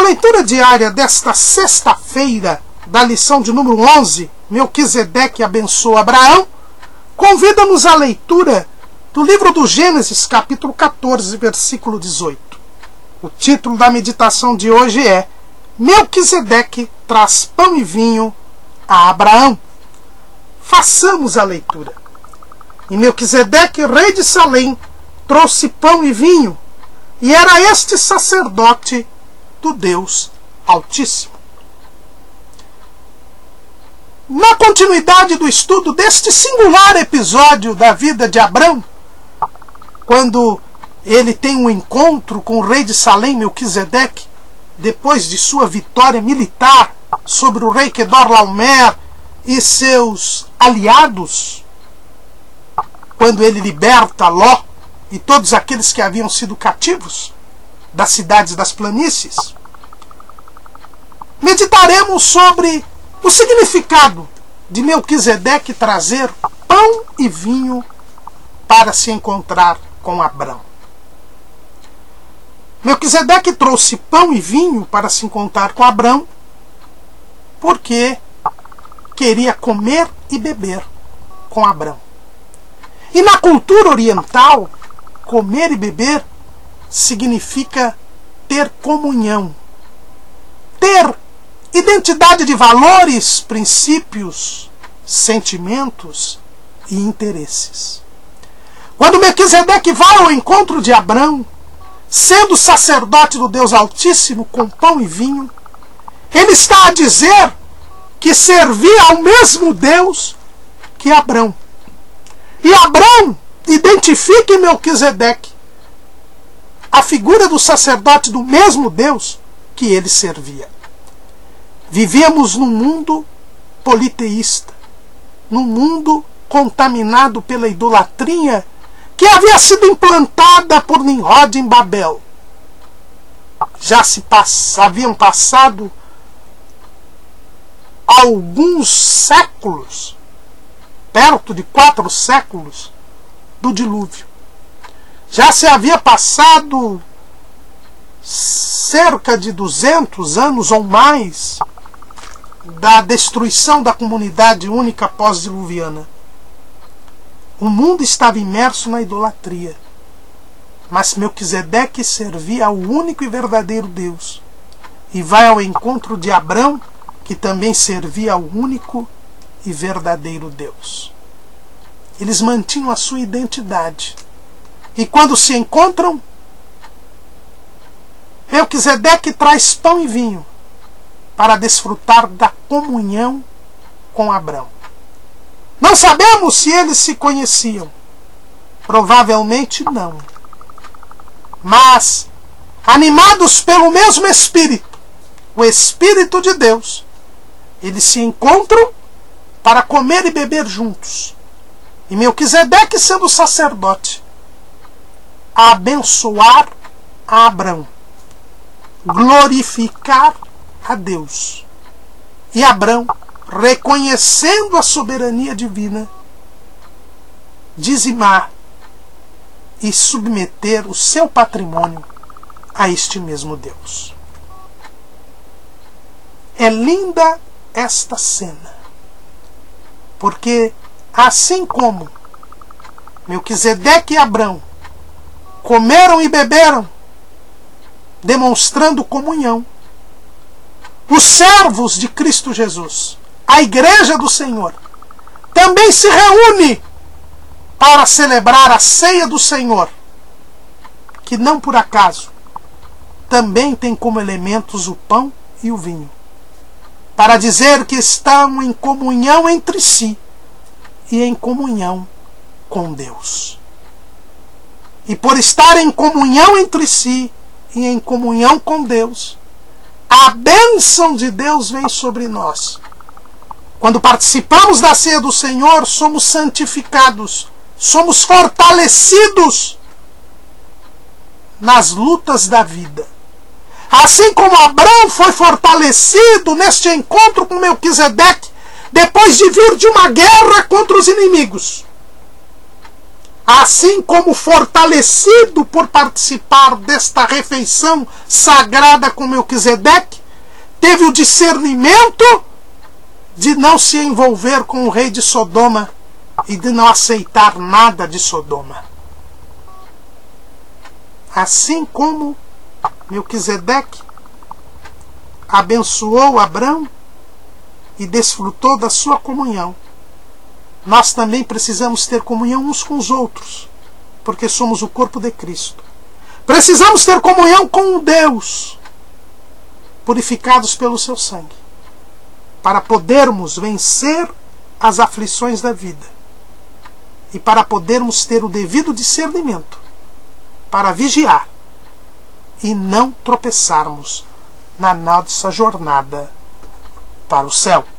leitura diária desta sexta-feira, da lição de número 11, Melquisedeque abençoa Abraão, convida-nos à leitura do livro do Gênesis, capítulo 14, versículo 18. O título da meditação de hoje é Melquisedeque traz pão e vinho a Abraão. Façamos a leitura. E Melquisedeque, rei de Salém, trouxe pão e vinho, e era este sacerdote do Deus Altíssimo. Na continuidade do estudo deste singular episódio da vida de Abrão, quando ele tem um encontro com o rei de Salém, Melquisedeque, depois de sua vitória militar sobre o rei Quedorlaomer e seus aliados, quando ele liberta Ló e todos aqueles que haviam sido cativos das cidades das planícies, meditaremos sobre o significado de Melquisedeque trazer pão e vinho para se encontrar com Abrão. Melquisedeque trouxe pão e vinho para se encontrar com Abrão porque queria comer e beber com Abrão. E na cultura oriental, comer e beber significa ter comunhão, ter identidade de valores, princípios, sentimentos e interesses. Quando Melquisedeque vai ao encontro de Abrão, sendo sacerdote do Deus Altíssimo com pão e vinho, ele está a dizer que servia ao mesmo Deus que Abrão. E Abrão identifica em Melquisedeque a figura do sacerdote do mesmo Deus que ele servia. Vivíamos num mundo politeísta, num mundo contaminado pela idolatria que havia sido implantada por Nimrod em Babel. Haviam passado alguns séculos, perto de 4 séculos, do dilúvio. Já se havia passado cerca de 200 anos ou mais da destruição da comunidade única pós-diluviana. O mundo estava imerso na idolatria, mas Melquisedeque servia ao único e verdadeiro Deus e vai ao encontro de Abrão, que também servia ao único e verdadeiro Deus. Eles mantinham a sua identidade. E quando se encontram, Melquisedeque traz pão e vinho para desfrutar da comunhão com Abrão. Não sabemos se eles se conheciam. Provavelmente não. Mas, animados pelo mesmo Espírito, o Espírito de Deus, eles se encontram para comer e beber juntos. E Melquisedeque, sendo sacerdote, a abençoar a Abrão, glorificar a Deus. E Abrão, reconhecendo a soberania divina, dizimar e submeter o seu patrimônio a este mesmo Deus. É linda esta cena, porque assim como Melquisedeque e Abrão comeram e beberam, demonstrando comunhão, os servos de Cristo Jesus, a Igreja do Senhor, também se reúne para celebrar a ceia do Senhor, que não por acaso também tem como elementos o pão e o vinho, para dizer que estão em comunhão entre si e em comunhão com Deus. E por estar em comunhão entre si e em comunhão com Deus, a bênção de Deus vem sobre nós. Quando participamos da ceia do Senhor, somos santificados, somos fortalecidos nas lutas da vida. Assim como Abrão foi fortalecido neste encontro com Melquisedeque, depois de vir de uma guerra contra os inimigos. assim como fortalecido por participar desta refeição sagrada com Melquisedeque, teve o discernimento de não se envolver com o rei de Sodoma e de não aceitar nada de Sodoma. Assim como Melquisedeque abençoou Abrão e desfrutou da sua comunhão, nós também precisamos ter comunhão uns com os outros, porque somos o corpo de Cristo. Precisamos ter comunhão com Deus, purificados pelo seu sangue, para podermos vencer as aflições da vida e para podermos ter o devido discernimento para vigiar e não tropeçarmos na nossa jornada para o céu.